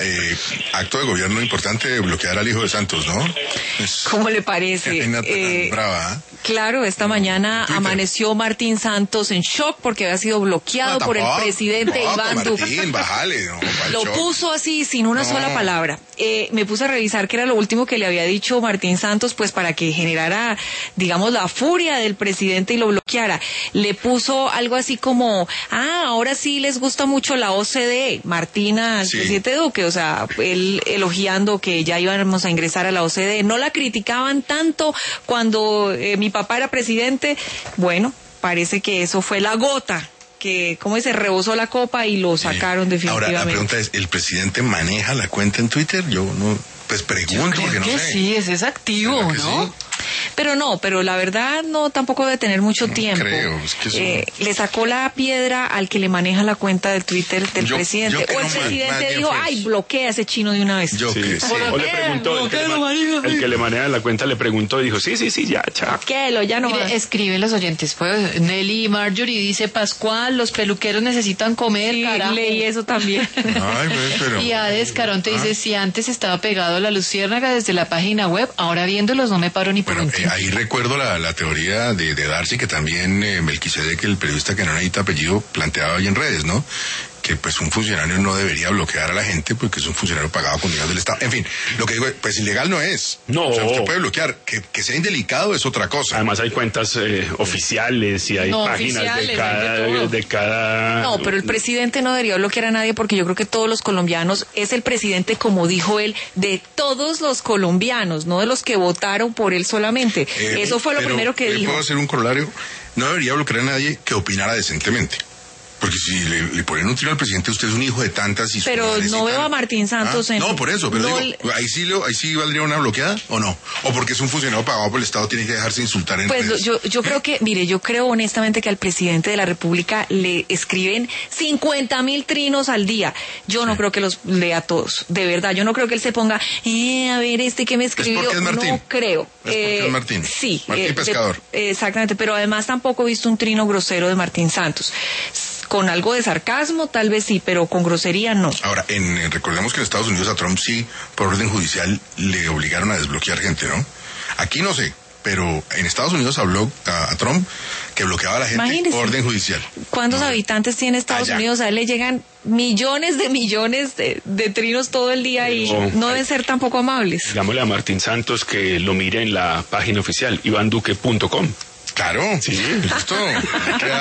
Acto de gobierno importante de bloquear al hijo de Santos, ¿no? ¿Cómo le parece? Brava, ¿eh? Claro, esta mañana amaneció Martín Santos en shock porque había sido bloqueado por el presidente Iván Duque. Martín, bájale, no, lo puso así, sin una sola palabra. Me puse a revisar qué era lo último que le había dicho Martín Santos, pues para que generara, digamos, la furia del presidente y lo bloqueara. Le puso algo así como, ahora sí les gusta mucho la OCDE, Martina, al presidente Duque, o sea, él elogiando que ya íbamos a ingresar a la OCDE. No la criticaban tanto cuando mi papá era presidente. Bueno, parece que eso fue la gota que, ¿cómo se rebosó la copa y lo sacaron definitivamente? Ahora, la pregunta es, ¿el presidente maneja la cuenta en Twitter? Yo no, pues pregunto, yo creo porque no sé. Sí, es activo, ¿no? Sí? Pero la verdad tampoco debe tener mucho tiempo. Creo, es que le sacó la piedra al que le maneja la cuenta de Twitter del presidente. O el presidente dijo, bloquea a ese chino de una vez. Yo creo que sí. O le preguntó, el que le maneja la cuenta le preguntó y dijo, sí, ya, chao. Bloquéelo, ya no Mire, más. escriben los oyentes, pues, Nelly Marjorie dice, Pascual, los peluqueros necesitan comer, Sí, carajo. leí eso también. Ay, pero... Y Hades Caronte dice, si antes estaba pegado a la luciérnaga desde la página web, ahora viéndolos no me paro ni por un ahí recuerdo la teoría de Darcy que también Melquisedec, el periodista que no necesita apellido, planteaba hoy en redes, ¿no? Que pues un funcionario no debería bloquear a la gente porque es un funcionario pagado con dinero del Estado. En fin, lo que digo, pues ilegal no es. No. O sea, usted puede bloquear. Que sea indelicado es otra cosa. Además hay cuentas oficiales y hay páginas de cada... No, pero el presidente no debería bloquear a nadie porque yo creo que todos los colombianos, es el presidente, como dijo él, de todos los colombianos, no de los que votaron por él solamente. Eso fue lo primero que dijo. ¿Puedo hacer un corolario? No debería bloquear a nadie que opinara decentemente. Porque si le ponen un tiro al presidente, usted es un hijo de tantas y... Pero no veo a Martín Santos en... No, por eso, pero digo, ahí sí valdría una bloqueada, ¿o no? O porque es un funcionario pagado por el Estado, tiene que dejarse insultar en redes. Yo creo que, mire, yo creo honestamente que al presidente de la República le escriben 50,000 trinos al día. Yo no creo que los lea todos, de verdad. Yo no creo que él se ponga, a ver, que me escribió. ¿Es porque es Martín? No creo. ¿Es porque es Martín? Sí. Martín Pescador. Exactamente, pero además tampoco he visto un trino grosero de Martín Santos. Con algo de sarcasmo, tal vez sí, pero con grosería no. Ahora, recordemos que en Estados Unidos a Trump sí, por orden judicial, le obligaron a desbloquear gente, ¿no? Aquí no sé, pero en Estados Unidos habló a Trump que bloqueaba a la gente. Imagínese, por orden judicial. ¿Cuántos habitantes tiene Estados Unidos? A él le llegan millones de trinos todo el día y no deben ser tampoco amables. Digámosle a Martín Santos que lo mire en la página oficial, ivanduque.com. Claro, sí, listo.